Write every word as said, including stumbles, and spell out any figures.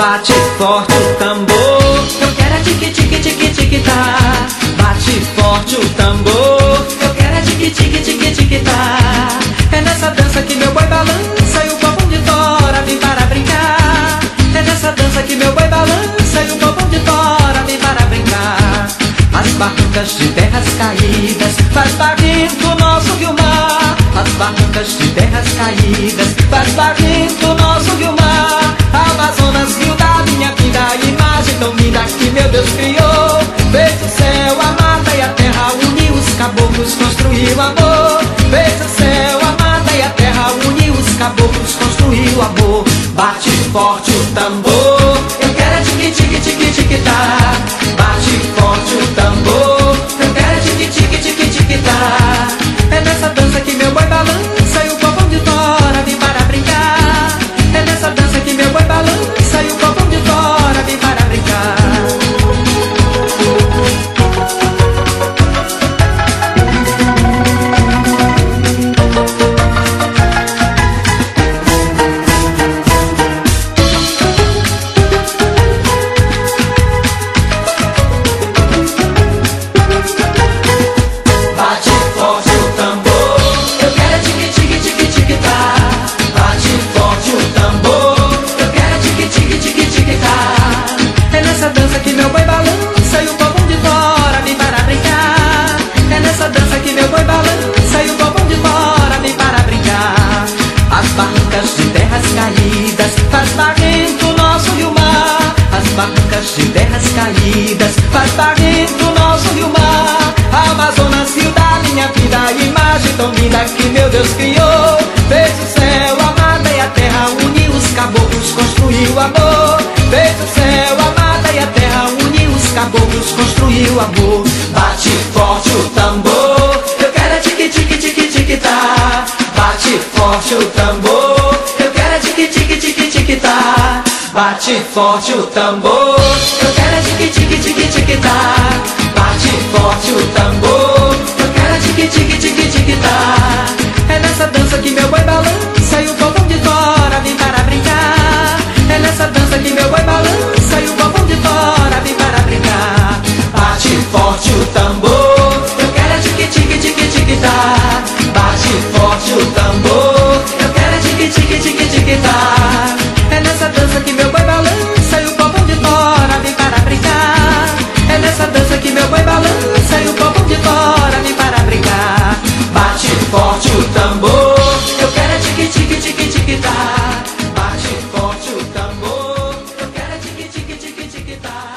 bate forte o tambor. Eu quero é tique tique tique tique tá. Bate forte o tambor. Eu quero é tique tique tique tique tá. É nessa dança que meu boi balança e o povão de fora vem para brincar. É nessa dança que meu boi balança e o povão de fora vem para brincar. As barrancas de terras caídas faz barrento o nosso rio-mar. As barrancas de terras caídas faz barrento o nosso rio-mar. Amazonas, rio da minha vida, a imagem tão linda que meu Deus criou. Fez o céu, a mata e a terra, uniu os caboclos, construiu amor. Fez o céu, a mata e a terra, uniu os caboclos, construiu amor. Bate forte o tambor. Eu quero é tique tique tique tique tá. Bate forte o tambor. Eu quero é tique tique tique tique tá. É nessa dança que meu boi balança e o povão de fora vem para brincar. É nessa dança que meu boi balança e o povão de fora vem para brincar. De terras caídas faz barrento o nosso rio-mar. Amazonas, rio da minha vida, a imagem tão linda que meu Deus criou. Fez o céu, a mata e a terra, uniu os caboclos, construiu amor. Fez o céu, a mata e a terra, uniu os caboclos, construiu amor. Bate forte o tambor. Eu quero é tique tique tique tique tá. Bate forte o tambor. Eu quero é tique tique tique tique tá. Bate forte o tambor. Eu quero é tique tique tique tique tá. Bate forte o tambor. Eu quero é tique tique tique tique tá. É nessa dança que meu boi balança e o povão de fora vem para brincar. É nessa dança que meu boi balança e o povão de fora vem para brincar. Bate forte o tambor. Eu quero é tique tique tique tique tá. Bate forte o tambor. Eu quero é tique tique tique tique tá. É nessa dança que meu boi balança e o povão de fora vem para brincar. É nessa dança que meu boi balança e o povão de fora vem para brincar. Bate forte o tambor. Eu quero é tique tique tique tique tá. Bate forte o tambor. Eu quero é tique tique tique tique tá.